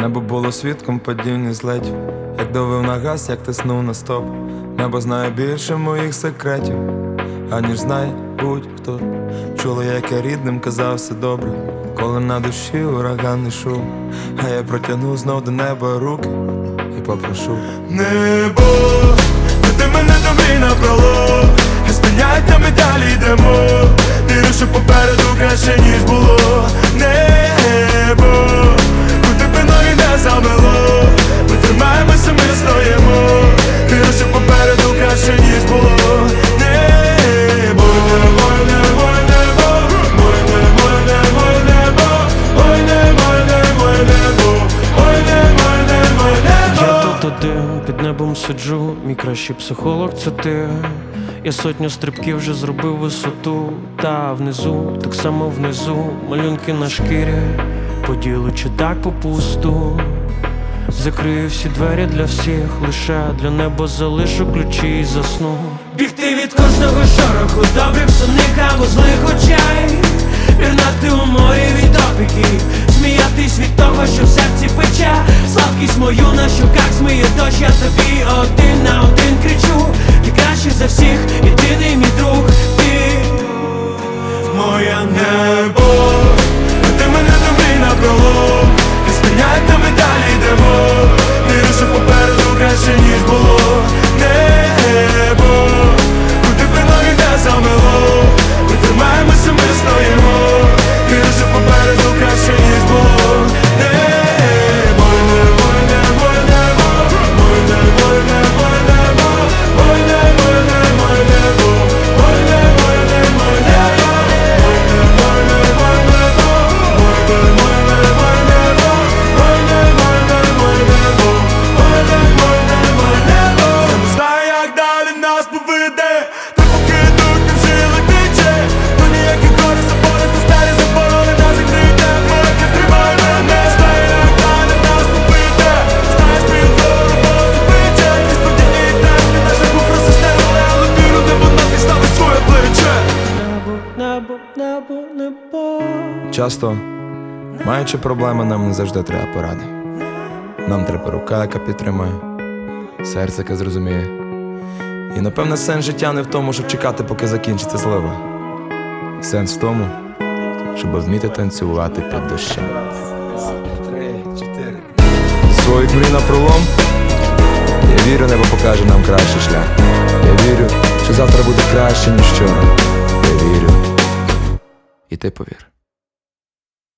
Небо було свідком падіння злетів, як давив на газ, як тиснув на стоп. Небо знає більше моїх секретів, аніж знає будь-хто. Чула, як я рідним казав все добре, коли на душі ураганний шум. А я протягну знов до неба руки і попрошу: небо, веди мене до мрій напролом, не спиняйте, ми далі йдемо. Вірю, що попереду краще, ніж було. Небо, куди би ноги не замело, ми тримаємося, ми стоїмо. Вірю, що попереду краще, ніж було. Небо, ой, небо, небо, ой, небо, небо, небо, ой, небо, небо, небо, ой, небо, небо, небо. Я тут один, під небом сиджу, мій кращий психолог це ти. Я сотню стрибків вже зробив висоту, та внизу, так само внизу, малюнки на шкірі, поділу чи так попусту. Закрию всі двері для всіх, лише для неба залишу ключі і засну. Бігти від кожного шороху, добрих сумних або злих очей, пірнати у морі від опіків, сміятись від того, що в серці пече. Слабкість мою на щоках змиє дощ, я тобі один на один кричу: ти кращий за всіх, єдиний мій друг, ти моє небо. Веди мене до мрій напролом, не спиняйте, ми далі йдемо. Вірю, що попереду краще, ніж було. Небо, куди би ноги не замело, ми тримаємося, ми стоїмо. Вірю, що попереду краще, ніж було. Небо, небо, небо, небо, ой, небо, небо, небо, ой, небо, небо, небо, ой, небо, небо, небо, ой, небо, небо, небо, ой, небо, небо, небо, ой, небо, небо, небо, ой, небо, небо, небо. Я не знаю, як далі нас поведе, та поки тут не вжили тече, то ніяких горі заборити, старі заборони нас закрите. Поки тримай мене, знаю, як далі нас поведе, знаєш, під роботу пече, і сподіння і темні на шляху просистели, але віру, небо нам підставить своє плече. Небо, небо, небо, небо. Часто, маючи проблеми, нам не завжди треба поради. Нам треба рука, яка підтримає, серце, яке зрозуміє. І напевне сенс життя не в тому, щоб чекати, поки закінчиться злива. Сенс в тому, щоб вміти танцювати під дощем. Своїх мрій напролом, я вірю, небо покаже нам кращий шлях. Я вірю, що завтра буде краще, ніж вчора. Я вірю, і ти повір.